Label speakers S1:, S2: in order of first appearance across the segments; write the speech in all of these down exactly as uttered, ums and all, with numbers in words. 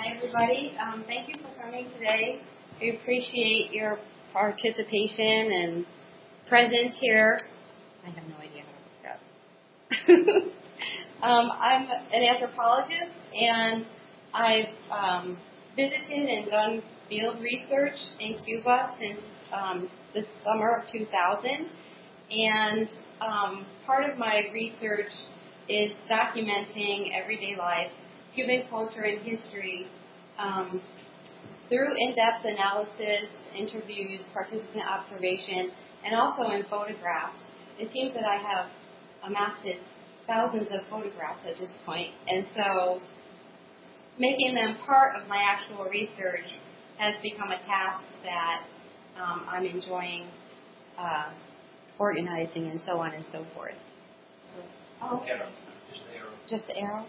S1: Hi, everybody. Um, thank you for coming today. We appreciate your participation and presence here. I have no idea how to look up. um, I'm an anthropologist, and I've um, visited and done field research in Cuba since um, the summer of two thousand. And um, part of my research is documenting everyday life, Cuban culture and history um, through in-depth analysis, interviews, participant observation, and also in photographs. It seems that I have amassed thousands of photographs at this point, and so making them part of my actual research has become a task that um, I'm enjoying uh, organizing and so on and so forth. So, oh,
S2: Arrow. Just the arrow.
S1: Just the arrow?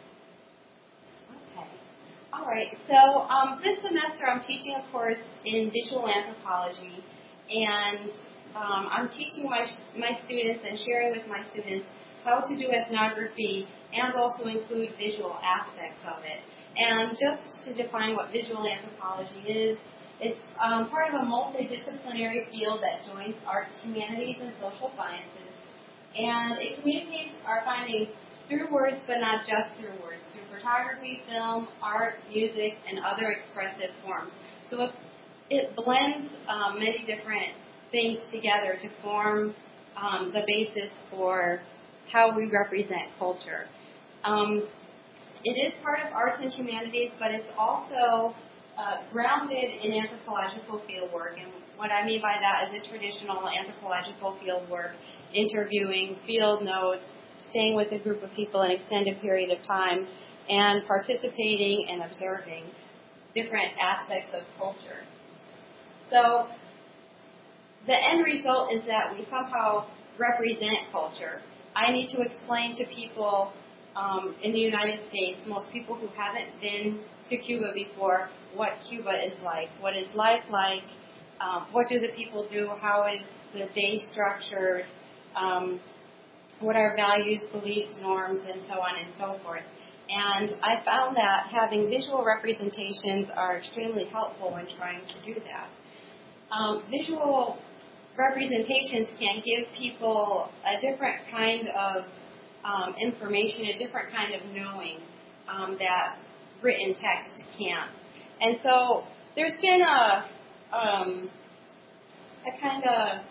S1: Okay. All right. So um, this semester I'm teaching a course in visual anthropology, and um, I'm teaching my my students and sharing with my students how to do ethnography and also include visual aspects of it. And just to define what visual anthropology is, it's um, part of a multidisciplinary field that joins arts, humanities, and social sciences. And it communicates our findings through words, but not just through words, through photography, film, art, music, and other expressive forms. So it, it blends um, many different things together to form um, the basis for how we represent culture. Um, it is part of arts and humanities, but it's also uh, grounded in anthropological fieldwork. And what I mean by that is a traditional anthropological fieldwork, interviewing, field notes, staying with a group of people an extended period of time, and participating and observing different aspects of culture. So the end result is that we somehow represent culture. I need to explain to people um, in the United States, most people who haven't been to Cuba before, what Cuba is like, what is life like, um, what do the people do, how is the day structured, um, what are values, beliefs, norms, and so on and so forth. And I found that having visual representations are extremely helpful when trying to do that. Um, visual representations can give people a different kind of um, information, a different kind of knowing um, that written text can't. And so there's been a, um, a kind of,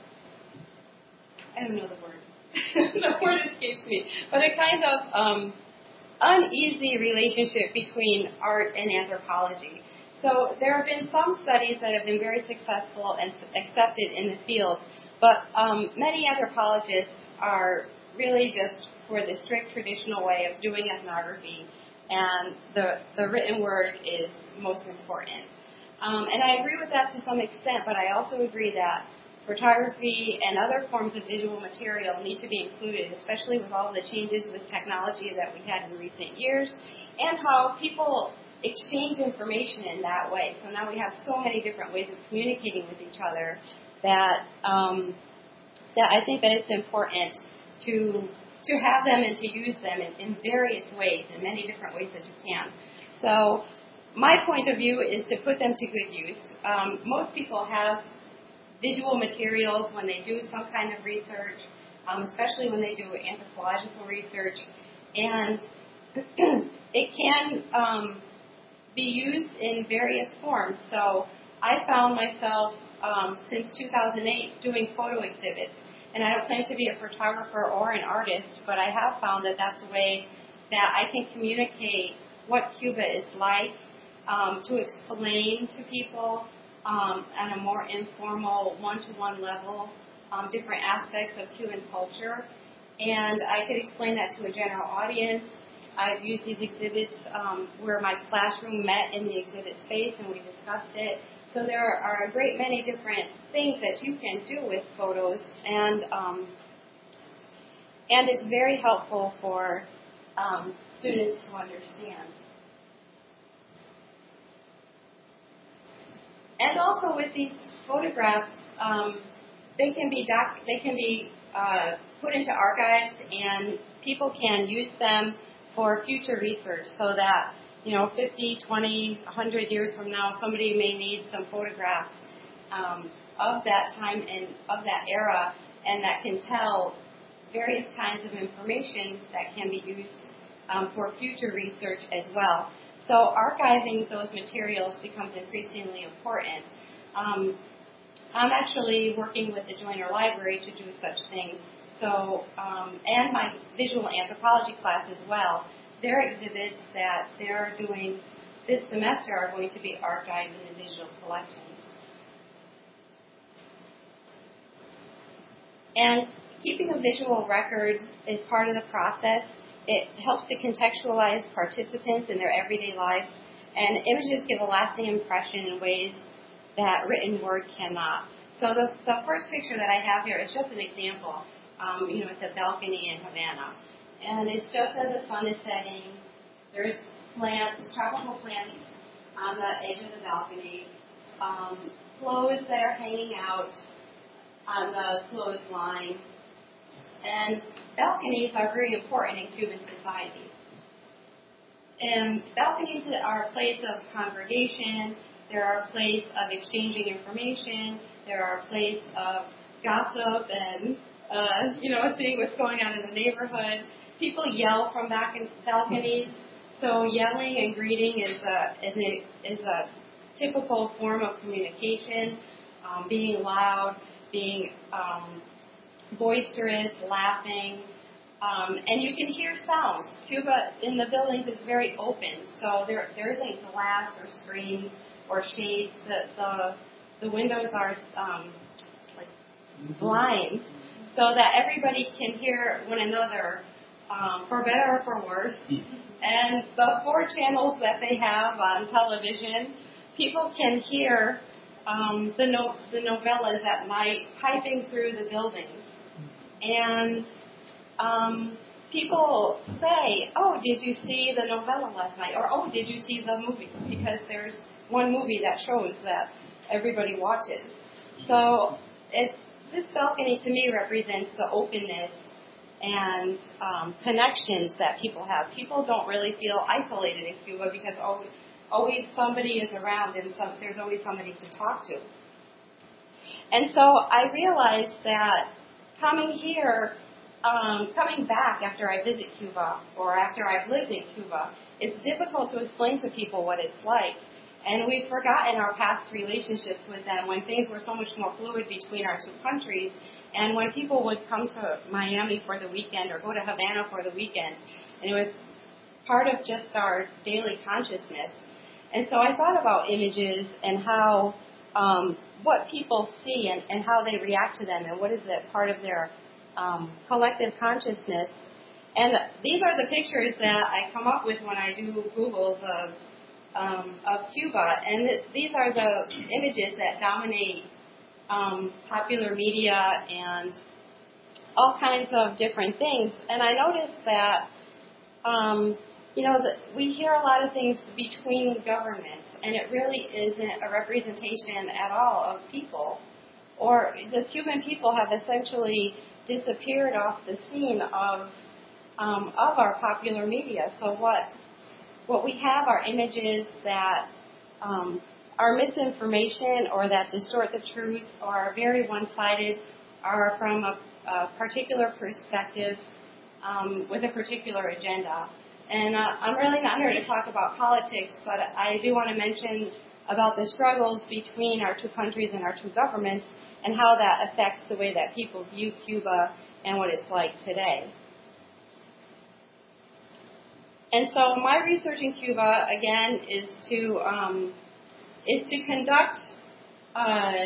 S1: I don't know the word. the word escapes me, but a kind of um, uneasy relationship between art and anthropology. So there have been some studies that have been very successful and accepted in the field, but um, many anthropologists are really just for the strict traditional way of doing ethnography, and the, the written word is most important. Um, and I agree with that to some extent, but I also agree that photography and other forms of visual material need to be included, especially with all the changes with technology that we had in recent years, and how people exchange information in that way. So now we have so many different ways of communicating with each other that um, that I think that it's important to to have them and to use them in, in various ways, in many different ways that you can. So my point of view is to put them to good use. Um, most people have visual materials when they do some kind of research, um, especially when they do anthropological research, and it can um, be used in various forms. So I found myself um, since two thousand eight doing photo exhibits, and I don't claim to be a photographer or an artist, but I have found that that's a way that I can communicate what Cuba is like, um, to explain to people Um, on a more informal, one-to-one level, um, different aspects of Cuban culture. And I could explain that to a general audience. I've used these exhibits um, where my classroom met in the exhibit space and we discussed it. So there are a great many different things that you can do with photos, and um, and it's very helpful for um, students to understand. And also with these photographs, um, they can be doc- they can be uh, put into archives, and people can use them for future research, so that you know, fifty, twenty, one hundred years from now, somebody may need some photographs um, of that time and of that era, and that can tell various kinds of information that can be used um, for future research as well. So archiving those materials becomes increasingly important. Um, I'm actually working with the Joyner Library to do such things. So, um, and my visual anthropology class as well. Their exhibits that they're doing this semester are going to be archived in the digital collections. And keeping a visual record is part of the process. It helps to contextualize participants in their everyday lives, and images give a lasting impression in ways that written word cannot. So the, the first picture that I have here is just an example. Um, you know, it's a balcony in Havana. And it's just as the sun is setting. There's plants, tropical plants on the edge of the balcony. Um, clothes that are hanging out on the clothesline. And balconies are very important in Cuban society. And balconies are a place of congregation. They're a place of exchanging information. They're a place of gossip and, uh, you know, seeing what's going on in the neighborhood. People yell from back in balconies. So yelling and greeting is a, is a, is a typical form of communication. Um, being loud, being um, boisterous, laughing. Um, and you can hear sounds. Cuba in the buildings is very open, so there there isn't glass or screens or shades. The the, the windows are um, like blinds, so that everybody can hear one another, um, for better or for worse. And the four channels that they have on television, people can hear um, the no, the novellas at night piping through the buildings. And um, people say, oh, did you see the novella last night? Or, oh, did you see the movie? Because there's one movie that shows that everybody watches. So it, this balcony to me represents the openness and um, connections that people have. People don't really feel isolated in Cuba because always, always somebody is around and some, there's always somebody to talk to. And so I realized that coming here, um, coming back after I visit Cuba or after I've lived in Cuba, it's difficult to explain to people what it's like. And we've forgotten our past relationships with them when things were so much more fluid between our two countries. And when people would come to Miami for the weekend or go to Havana for the weekend, and it was part of just our daily consciousness. And so I thought about images and how, um, what people see and, and how they react to them and what is it part of their um, collective consciousness. And these are the pictures that I come up with when I do Googles of, um, of Cuba. And th- these are the images that dominate um, popular media and all kinds of different things. And I noticed that, um, you know, that we hear a lot of things between governments, and it really isn't a representation at all of people. Or the Cuban people have essentially disappeared off the scene of um, of our popular media. So what what we have are images that um, are misinformation or that distort the truth or are very one-sided, are from a, a particular perspective um, with a particular agenda. And uh, I'm really not here to talk about politics, but I do want to mention about the struggles between our two countries and our two governments and how that affects the way that people view Cuba and what it's like today. And so my research in Cuba, again, is to um, is to conduct uh,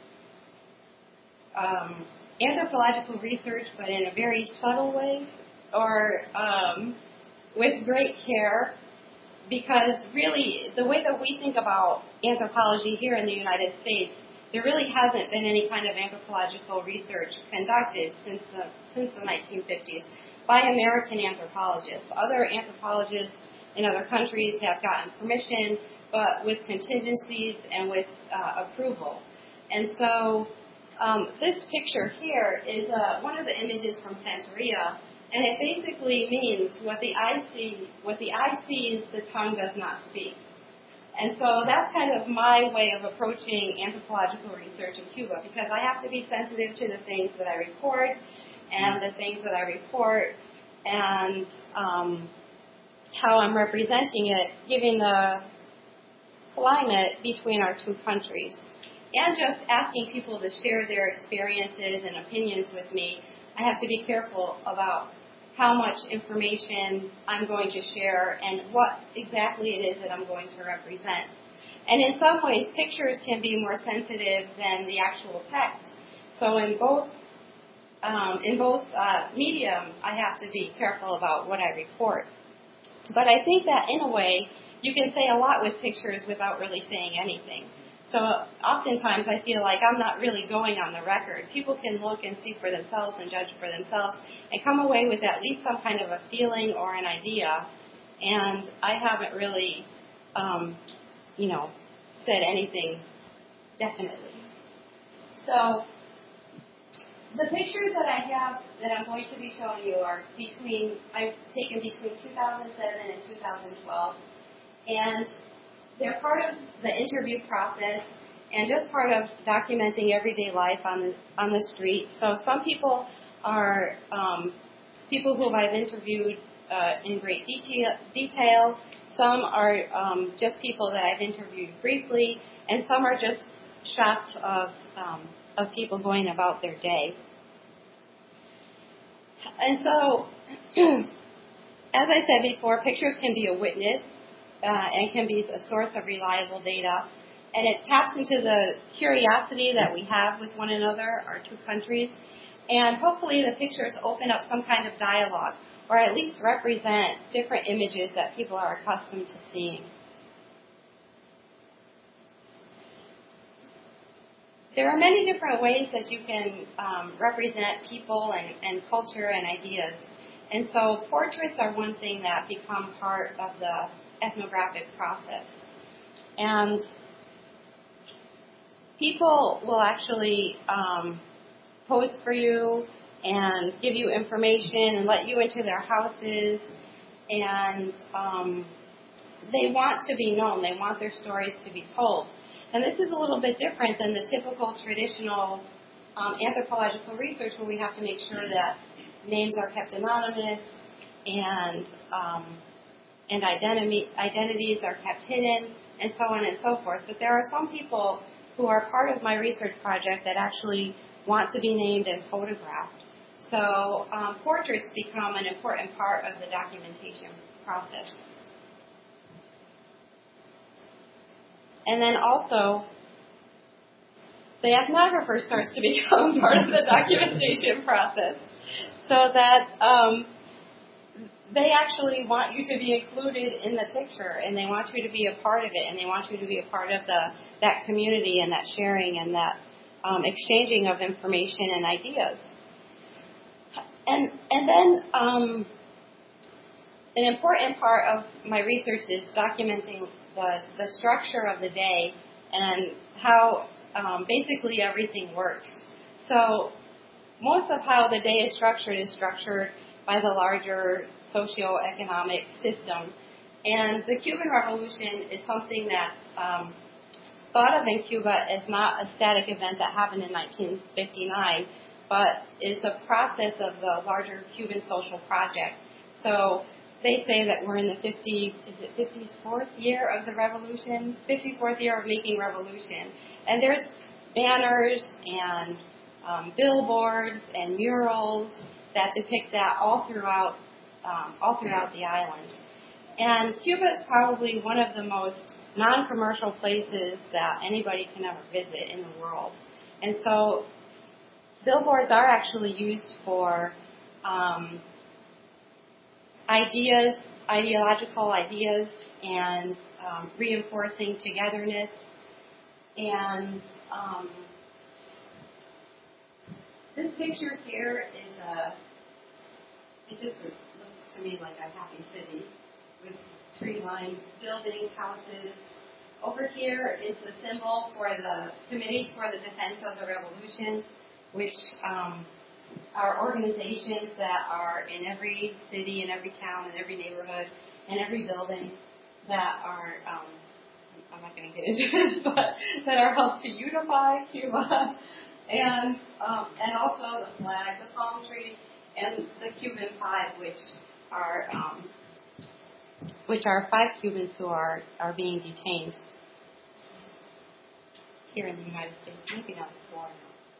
S1: um, anthropological research, but in a very subtle way, or um, with great care, because really the way that we think about anthropology here in the United States, there really hasn't been any kind of anthropological research conducted since the since the nineteen fifties by American anthropologists. Other anthropologists in other countries have gotten permission, but with contingencies and with uh, approval. And so um, this picture here is uh, one of the images from Santeria. And it basically means what the eye see, what the eye sees, the tongue does not speak. And so that's kind of my way of approaching anthropological research in Cuba, because I have to be sensitive to the things that I record and the things that I report and um, how I'm representing it, given the climate between our two countries. And just asking people to share their experiences and opinions with me, I have to be careful about how much information I'm going to share and what exactly it is that I'm going to represent. And in some ways, pictures can be more sensitive than the actual text. So in both um, in both uh, medium, I have to be careful about what I report. But I think that in a way, you can say a lot with pictures without really saying anything. So oftentimes I feel like I'm not really going on the record. People can look and see for themselves and judge for themselves and come away with at least some kind of a feeling or an idea. And I haven't really, um, you know, said anything definitely. So the pictures that I have that I'm going to be showing you are between, I've taken between two thousand seven and two thousand twelve. And they're part of the interview process and just part of documenting everyday life on the, on the street. So some people are um, people who I've interviewed uh, in great detail, detail. Some are um, just people that I've interviewed briefly, and some are just shots of um, of people going about their day. And so, as I said before, pictures can be a witness. Uh, and can be a source of reliable data. And it taps into the curiosity that we have with one another, our two countries. And hopefully the pictures open up some kind of dialogue, or at least represent different images that people are accustomed to seeing. There are many different ways that you can um, represent people and, and culture and ideas. And so portraits are one thing that become part of the ethnographic process. And people will actually um, pose for you and give you information and let you into their houses. And um, they want to be known. They want their stories to be told. And this is a little bit different than the typical traditional um, anthropological research, where we have to make sure that names are kept anonymous and um, and identity, identities are kept hidden, and so on and so forth. But there are some people who are part of my research project that actually want to be named and photographed. So um, portraits become an important part of the documentation process. And then also, the ethnographer starts to become part of the documentation process, so that um, they actually want you to be included in the picture, and they want you to be a part of it, and they want you to be a part of the that community and that sharing and that um, exchanging of information and ideas. And and then um, an important part of my research is documenting the the structure of the day and how um, basically everything works. So most of how the day is structured is structured by the larger socio-economic system. And the Cuban Revolution is something that's um, thought of in Cuba as not a static event that happened in nineteen fifty-nine, but is a process of the larger Cuban social project. So they say that we're in the fifty, is it fifty-fourth year of the revolution? fifty-fourth year of making revolution. And there's banners and um, billboards and murals that depict that all throughout um, all throughout the island. And Cuba is probably one of the most non-commercial places that anybody can ever visit in the world. And so billboards are actually used for um, ideas, ideological ideas, and um, reinforcing togetherness. And um, this picture here is a, it just looks to me like a happy city with tree-lined buildings, houses. Over here is the symbol for the Committee for the Defense of the Revolution, which um, are organizations that are in every city, in every town, in every neighborhood, in every building that are, um, I'm not going to get into this, but that are helped to unify Cuba, and um, and also the flag, the palm tree, and the Cuban Five, which are um, which are five Cubans who are, are being detained here in the United States, maybe not in Florida.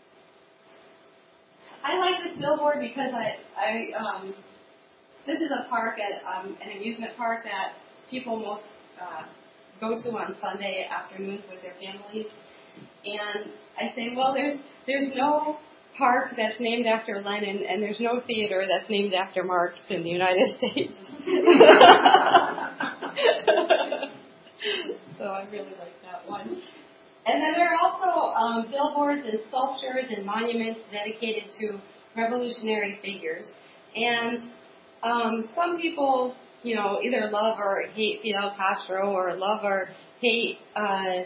S1: I like this billboard because I, I um, this is a park at um, an amusement park that people most uh, go to on Sunday afternoons with their families. And I say, well, there's there's no park that's named after Lenin, and there's no theater that's named after Marx in the United States. So I really like that one. And then there are also um, billboards and sculptures and monuments dedicated to revolutionary figures. And um, some people, you know, either love or hate Fidel Castro, or love or hate uh,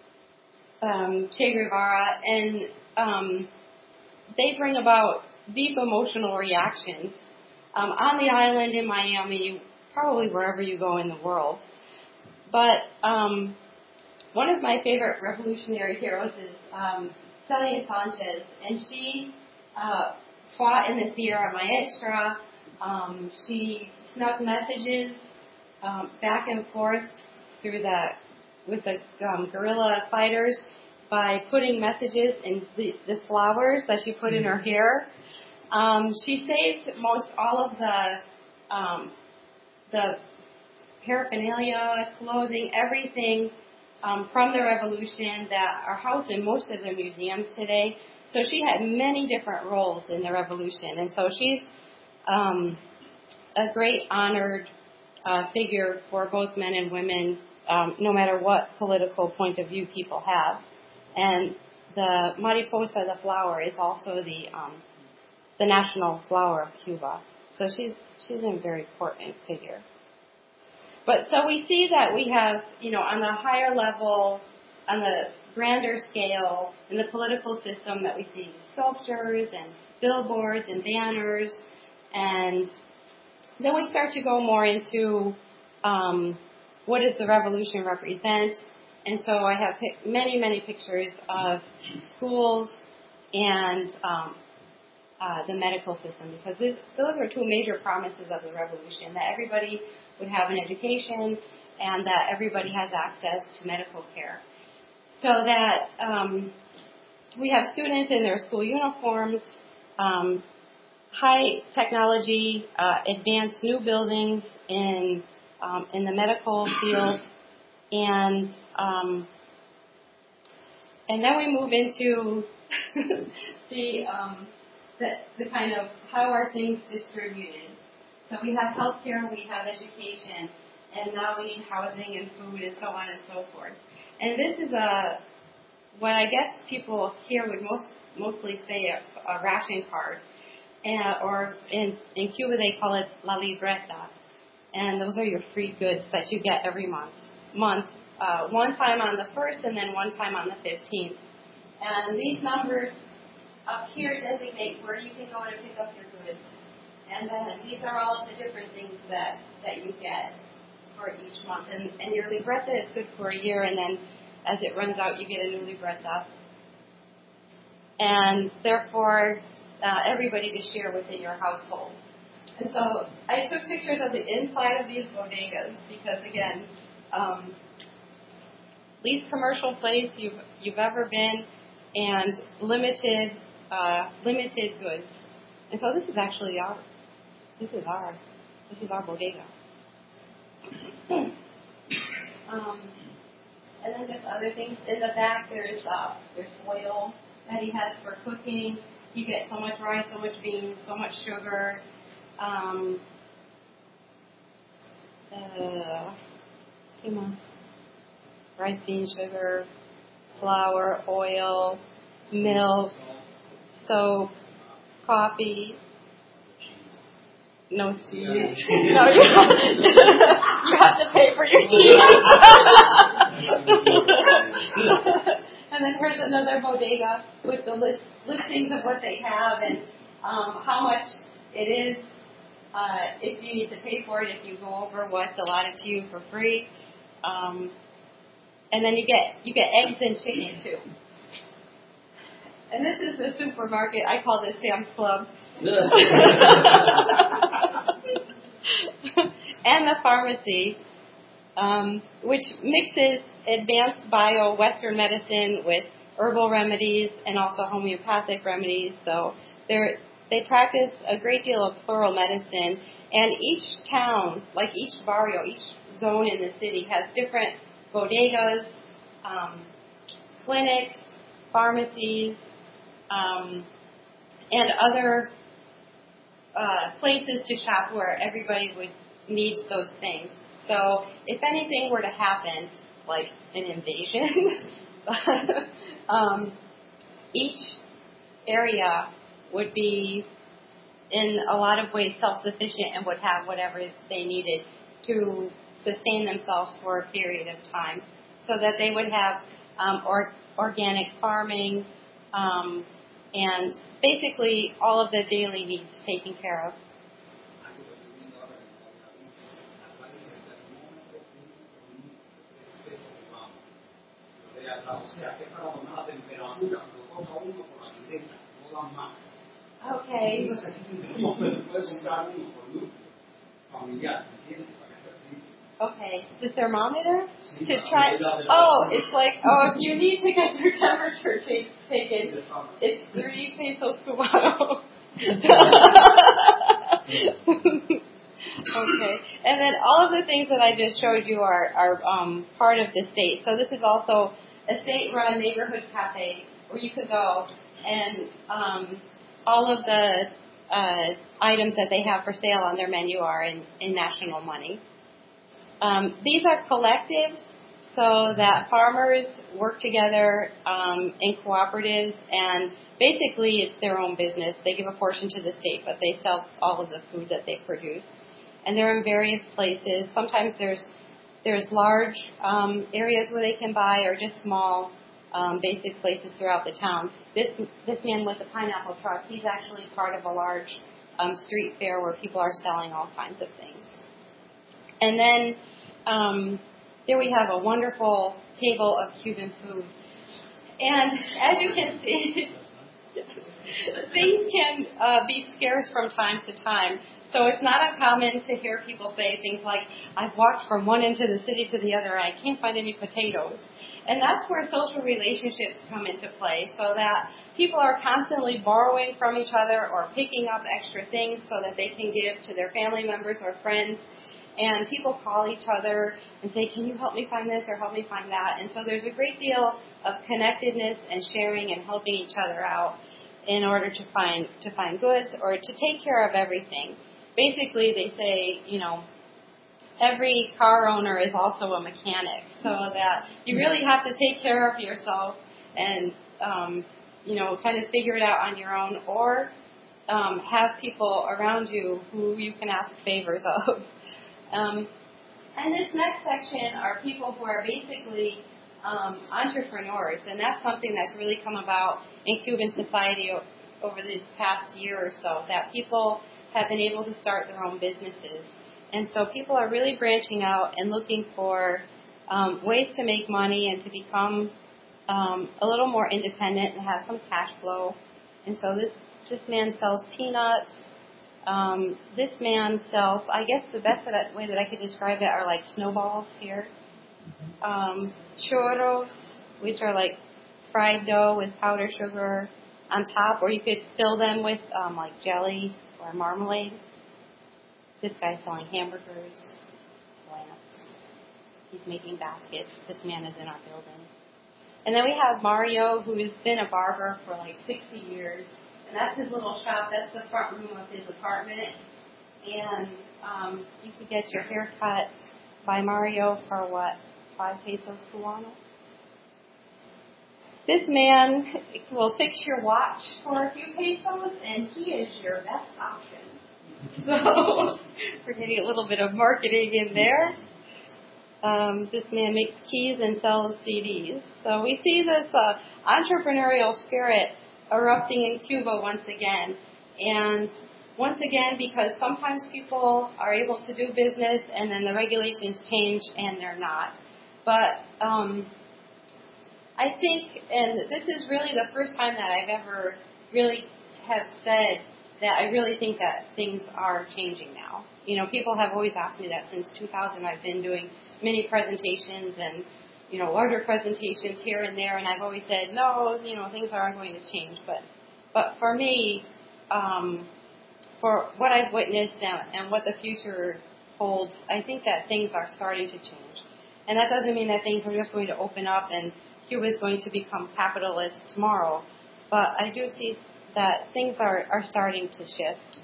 S1: um, Che Guevara, and um, they bring about deep emotional reactions um, on the island, in Miami, probably wherever you go in the world. But um, one of my favorite revolutionary heroes is um, Celia Sanchez, and she uh, fought in the Sierra Maestra. Um, she snuck messages um, back and forth through the with the um, guerrilla fighters by putting messages in the, the flowers that she put in her hair. Um, she saved most all of the um, the paraphernalia, clothing, everything um, from the revolution that are housed in most of the museums today. So she had many different roles in the revolution, and so she's um, a great honored uh, figure for both men and women, um, no matter what political point of view people have. And the mariposa, the flower, is also the um, the national flower of Cuba. So she's she's a very important figure. But so we see that we have, you know, on the higher level, on the grander scale, in the political system, that we see sculptures and billboards and banners, and then we start to go more into um, what does the revolution represent. And so I have pic- many, many pictures of schools and um, uh, the medical system, because this, those are two major promises of the revolution, that everybody would have an education and that everybody has access to medical care. So that um, we have students in their school uniforms, um, high technology, uh, advanced new buildings in um, in the medical field, and um, and then we move into the, um, the the kind of how are things distributed. So we have healthcare, we have education, and now we need housing and food and so on and so forth. And this is a what I guess people here would most mostly say a, a ration card. And, or in, in Cuba they call it la libreta, and those are your free goods that you get every month. Month, uh, one time on the first, and then one time on the fifteenth. And these numbers up here designate where you can go to pick up your goods. And then these are all of the different things that, that you get for each month. And, and your libreta is good for a year, and then as it runs out, you get a new libreta. And therefore, Uh, everybody to share within your household. And so I took pictures of the inside of these bodegas because, again, um, least commercial place you've you've ever been, and limited uh, limited goods. And so this is actually our this is our this is our bodega. um, and then just other things in the back. There's uh, there's oil that he has for cooking. You get so much rice, so much beans, so much sugar. Um, uh, come on. Rice, beans, sugar, flour, oil, milk, soap, coffee. No cheese. No, you, you have to pay for your cheese. And then here's another bodega with the list, listings of what they have, and um, how much it is, uh, if you need to pay for it, if you go over what's allotted to you for free. Um, and then you get you get eggs and chicken too. And this is the supermarket. I call this Sam's Club. And the pharmacy, um, which mixes advanced bio Western medicine with herbal remedies and also homeopathic remedies. So they're, they practice a great deal of floral medicine. And each town, like each barrio, each zone in the city has different bodegas, um, clinics, pharmacies, um, and other uh, places to shop where everybody would needs those things. So if anything were to happen, like an invasion, um, each area would be in a lot of ways self-sufficient and would have whatever they needed to sustain themselves for a period of time, so that they would have um, or, organic farming um, and basically all of the daily needs taken care of. Okay. Okay. The thermometer to try. Oh, it's like, oh, if you need to get your temperature take, taken, it's three pesos cubano. Okay. And then all of the things that I just showed you are, are um, part of the state. So this is also a state-run neighborhood cafe where you could go and um, all of the uh, items that they have for sale on their menu are in, in national money. Um, these are collectives so that farmers work together um, in cooperatives, and basically it's their own business. They give a portion to the state, but they sell all of the food that they produce. And they're in various places. Sometimes there's there's large um, areas where they can buy, or just small um, basic places throughout the town. This this man with the pineapple truck, he's actually part of a large um, street fair where people are selling all kinds of things. And then um, there we have a wonderful table of Cuban food. And as you can see, things can uh, be scarce from time to time. So it's not uncommon to hear people say things like, I've walked from one end of the city to the other and I can't find any potatoes. And that's where social relationships come into play, so that people are constantly borrowing from each other or picking up extra things so that they can give to their family members or friends. And people call each other and say, can you help me find this or help me find that? And so there's a great deal of connectedness and sharing and helping each other out in order to find to find goods or to take care of everything. Basically, they say, you know, every car owner is also a mechanic, so that you really have to take care of yourself and, um, you know, kind of figure it out on your own, or um, have people around you who you can ask favors of. Um, and this next section are people who are basically um, entrepreneurs, and that's something that's really come about in Cuban society o- over this past year or so, that people have been able to start their own businesses. And so people are really branching out and looking for um, ways to make money and to become um, a little more independent and have some cash flow. And so this, this man sells peanuts. Um, this man sells, I guess the best that, way that I could describe it are like snowballs here. Um, churros, which are like fried dough with powdered sugar on top, or you could fill them with um, like jelly or marmalade. This guy's selling hamburgers, lamps. He's making baskets. This man is in our building. And then we have Mario, who's been a barber for like sixty years. And that's his little shop. That's the front room of his apartment. And um, you could get your hair cut by Mario for what? Five pesos cubano? This man will fix your watch for a few pesos, and he is your best option. So we're getting a little bit of marketing in there. Um, this man makes keys and sells C Ds. So we see this uh, entrepreneurial spirit erupting in Cuba once again. And once again, because sometimes people are able to do business and then the regulations change and they're not. But um, I think, and this is really the first time that I've ever really have said that I really think that things are changing now. You know, people have always asked me that since two thousand. I've been doing many presentations and, you know, larger presentations here and there, and I've always said, no, you know, things are going to change. But, but for me, um, for what I've witnessed and, and what the future holds, I think that things are starting to change. And that doesn't mean that things are just going to open up and Cuba is going to become capitalist tomorrow. But I do see that things are, are starting to shift.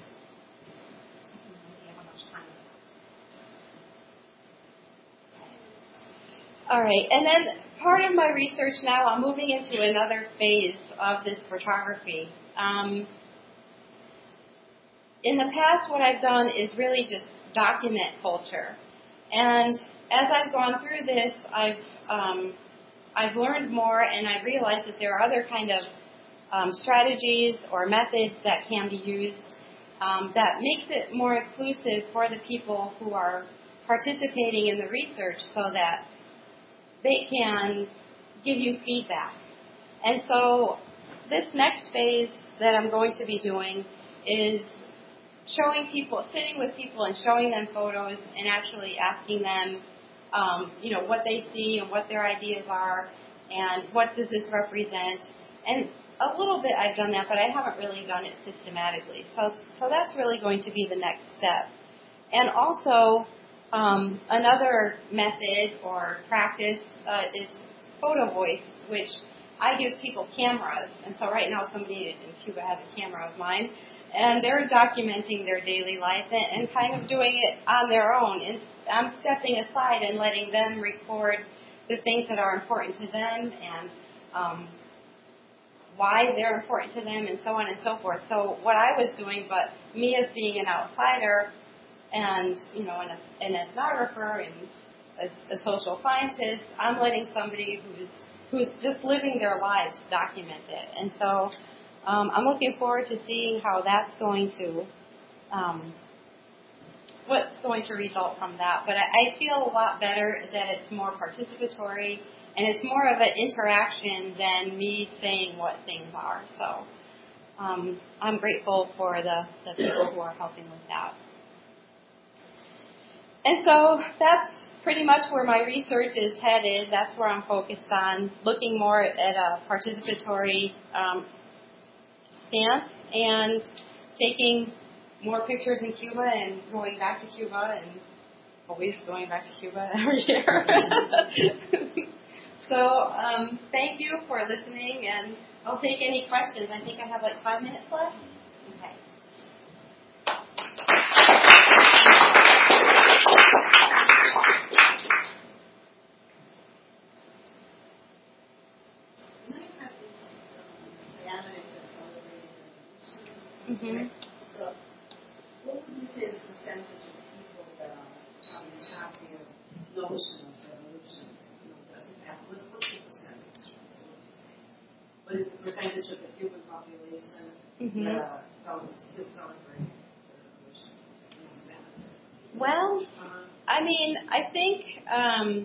S1: All right, and then part of my research now, I'm moving into another phase of this photography. Um, in the past, what I've done is really just document culture. And as I've gone through this, I've um, I've learned more, and I've realized that there are other kind of um, strategies or methods that can be used um, that makes it more inclusive for the people who are participating in the research so that they can give you feedback. And so this next phase that I'm going to be doing is showing people, sitting with people and showing them photos and actually asking them, um, you know, what they see and what their ideas are and what does this represent. And a little bit I've done that, but I haven't really done it systematically. So, so that's really going to be the next step. And also, um, another method or practice uh, is photo voice, which I give people cameras. And so right now somebody in Cuba has a camera of mine, and they're documenting their daily life and, and kind of doing it on their own. And I'm stepping aside and letting them record the things that are important to them and um, why they're important to them and so on and so forth. So what I was doing, but me as being an outsider and, you know, an, an ethnographer and a, a social scientist, I'm letting somebody who's who's just living their lives document it. And so um, I'm looking forward to seeing how that's going to, um, what's going to result from that. But I, I feel a lot better that it's more participatory and it's more of an interaction than me saying what things are. So um, I'm grateful for the, the people who are helping with that. And so that's pretty much where my research is headed. That's where I'm focused on, looking more at a participatory um, stance and taking more pictures in Cuba and going back to Cuba and always going back to Cuba every year. So um, thank you for listening, and I'll take any questions. I think I have like five minutes left. Okay. Mm-hmm.
S2: So, what would you say the percentage of people that are having a happier notion of revolution? You know, that have, what's, what's the percentage? What is the percentage of the human population mm-hmm. that are some, still celebrating the revolution?
S1: Well, uh-huh. I mean, I think um,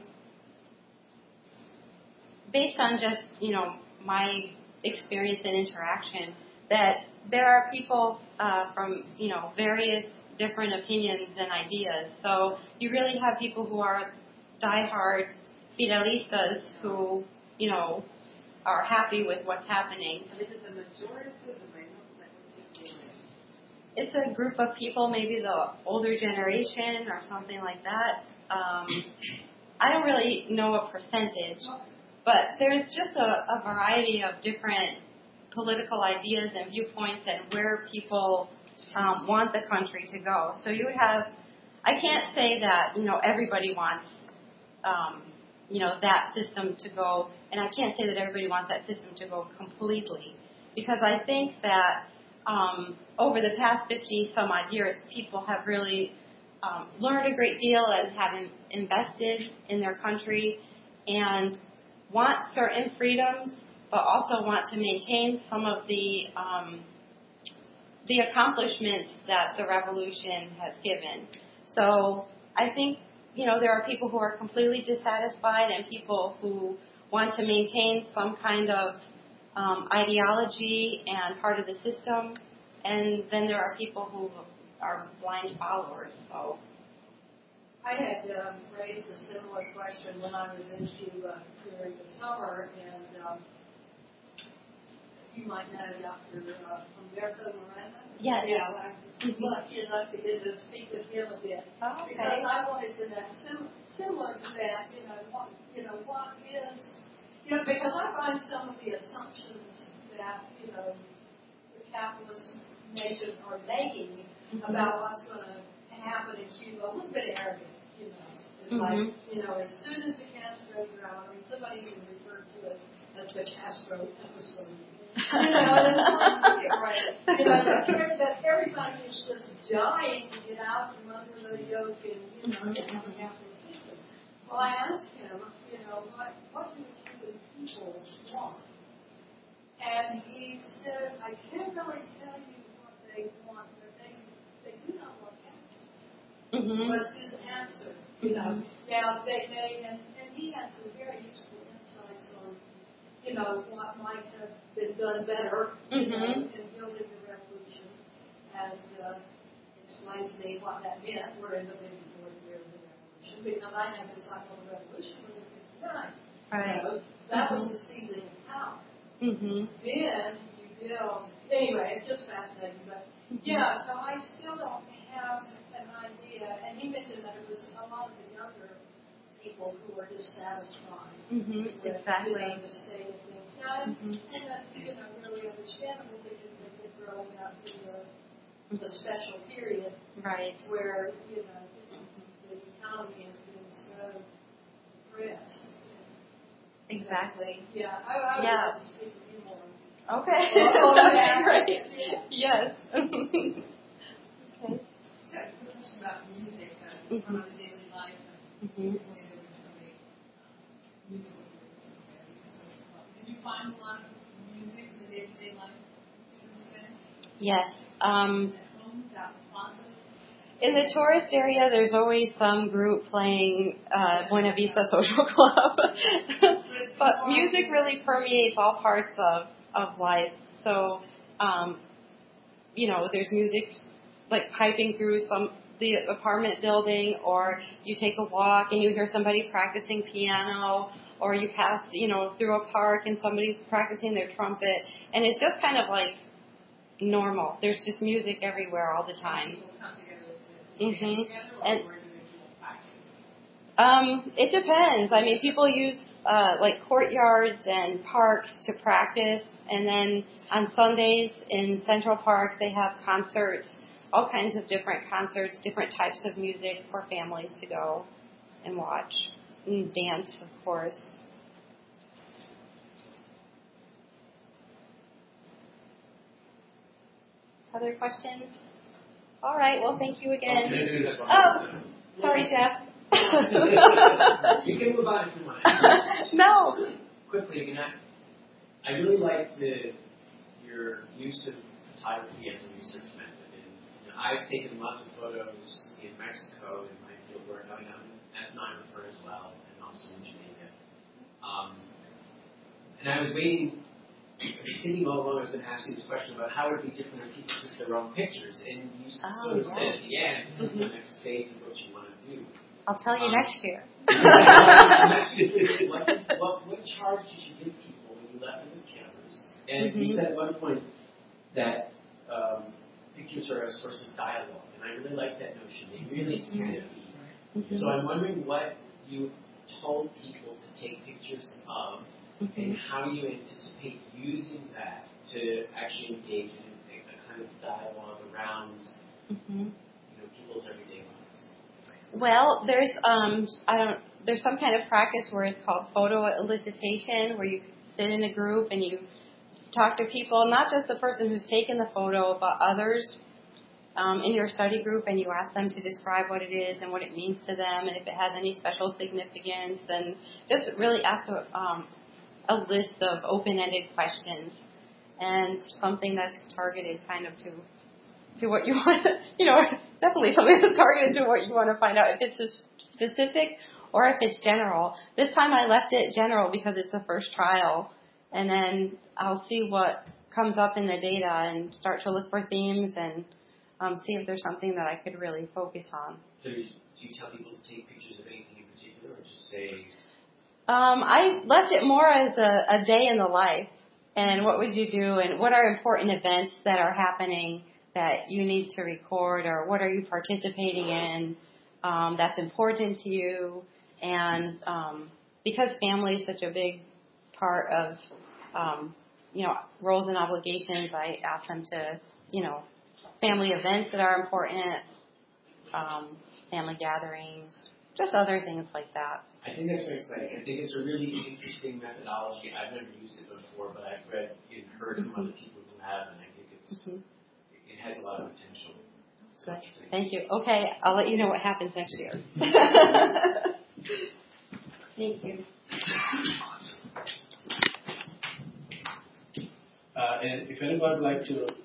S1: based on just, you know, my experience and interaction, that there are people uh, from, you know, various different opinions and ideas. So you really have people who are diehard Fidelistas who, you know, are happy with what's happening.
S2: And is it the majority or the minority?
S1: It's a group of people, maybe the older generation or something like that. Um, I don't really know a percentage, but there's just a, a variety of different political ideas and viewpoints and where people um, want the country to go. So you would have, I can't say that, you know, everybody wants, um, you know, that system to go, and I can't say that everybody wants that system to go completely, because I think that um, over the past fifty some odd years, people have really um, learned a great deal and have in, invested in their country and want certain freedoms, but also want to maintain some of the um, the accomplishments that the revolution has given. So I think, you know, there are people who are completely dissatisfied and people who want to maintain some kind of um, ideology and part of the system, and then there are people who are blind followers. So
S2: I had um, raised a similar question when I was in Cuba during the summer, and um, you might know Doctor Uh, Humberto Miranda.
S1: Yes.
S2: Yeah, well, I was lucky enough to get to speak with him a bit.
S1: Oh, okay.
S2: Because I wanted to know, sim- similar to that, you know, what, you know, what is, you know, because I find some of the assumptions that, you know, the capitalist nations are making mm-hmm. about what's going to happen in Cuba a little bit arrogant, you know. It's mm-hmm. like, you know, as soon as the Castros are out, I mean, somebody even referred to it as the Castro episode. You know, it's not right. You know, that, that everybody is just dying to get out from under the yoke and, you know, get out of the capitalist system. Well, I asked him, you know, what, what do the Cuban people want? And he said, I can't really tell you what they want, but they, they do not want capitalism. Mm-hmm. Was his answer. You know, now they, they and, and he had some very useful insights on, you know, what might have been done better mm-hmm. you know, in building the revolution, and uh, explained to me what that meant. We're in the big fourth year of the revolution, because I had this thought, well, the revolution was in fifty-nine.
S1: Right.
S2: You know, that
S1: mm-hmm.
S2: was the seizing of power.
S1: Mm-hmm.
S2: Then you build, anyway, it's just fascinating, but yeah, so I still don't have an idea, and he mentioned that it was a lot of the younger people who were dissatisfied
S1: mm-hmm.
S2: with
S1: exactly.
S2: you know, the state of things. Now,
S1: mm-hmm.
S2: and that's, you know, really understandable because they've been growing up in the, the special period
S1: right.
S2: where, you know, mm-hmm. the economy has been so depressed.
S1: Exactly.
S2: Yeah, I, I would
S1: yeah.
S2: love to speak with you more.
S1: Okay.
S2: Oh, yeah.
S1: Great. Yes. okay.
S3: So, a question about music, uh, mm-hmm. from the daily life.
S1: Mm-hmm.
S3: Recently there was so many um, musical groups and bands and social clubs. Did you find a lot of music in the day-to-day life?
S1: Yes. Um,
S3: At homes, out in plazas?
S1: In the tourist area, there's always some group playing uh, Buena Vista Social Club. But music really permeates all parts of, of life. So, um, you know, there's music like piping through some the apartment building, or you take a walk and you hear somebody practicing piano, or you pass, you know, through a park and somebody's practicing their trumpet. And it's just kind of like normal. There's just music everywhere all the time. Mm-hmm. And um, it depends. I mean, people use uh, like courtyards and parks to practice, and then on Sundays in Central Park they have concerts, all kinds of different concerts, different types of music for families to go and watch and dance, of course. Other questions? All right, well, thank you again. Oh, sorry, Jeff.
S4: You can move on if you want.
S1: No.
S4: Quickly, I mean, I, I really like the your use of photography as a research method. And you know, I've taken lots of photos in Mexico in my field work. I mean, I'm an ethnographer as well, and also in Jamaica. Um, and I was waiting. Thinking all along, I was going to ask you this question about how it would be different if people took their own pictures, and you oh, sort of right. said at the end, this is the next phase of what you want to do.
S1: I'll tell you um, next year.
S4: what, what, what charge did you give people when you left them with cameras? And mm-hmm. you said at one point that um, pictures are a source of dialogue, and I really like that notion. They really can be. Mm-hmm. So I'm wondering what you told people to take pictures of. Mm-hmm. And how you anticipate using that to actually engage in a, a kind of dialogue around mm-hmm. you know, people's everyday lives?
S1: Well, there's um, I don't there's some kind of practice where it's called photo elicitation, where you sit in a group and you talk to people, not just the person who's taken the photo, but others um, in your study group, and you ask them to describe what it is and what it means to them, and if it has any special significance, and just really ask a um, a list of open-ended questions and something that's targeted kind of to
S5: to what you want. You know, definitely something that's targeted to what you want to find out. If it's just specific or if it's general. This time I left it general because it's the first trial, and then I'll see what comes up in the data and start to look for themes and um, see if there's something that I could really focus on.
S4: So do you tell people to take pictures of anything in particular, or just say?
S5: Um, I left it more as a, a day in the life, and what would you do, and what are important events that are happening that you need to record, or what are you participating in um, that's important to you. And um, because family is such a big part of, um, you know, roles and obligations, I ask them to, you know, family events that are important, um, family gatherings, just other things like that.
S4: I think that's very exciting. I think it's a really interesting methodology. I've never used it before, but I've read and heard from mm-hmm. other people who have, and I think it's mm-hmm. it has a lot of potential. So
S5: Good. Thank you. Okay, I'll let you know what happens next year. Thank you.
S4: Uh, and if anyone would like to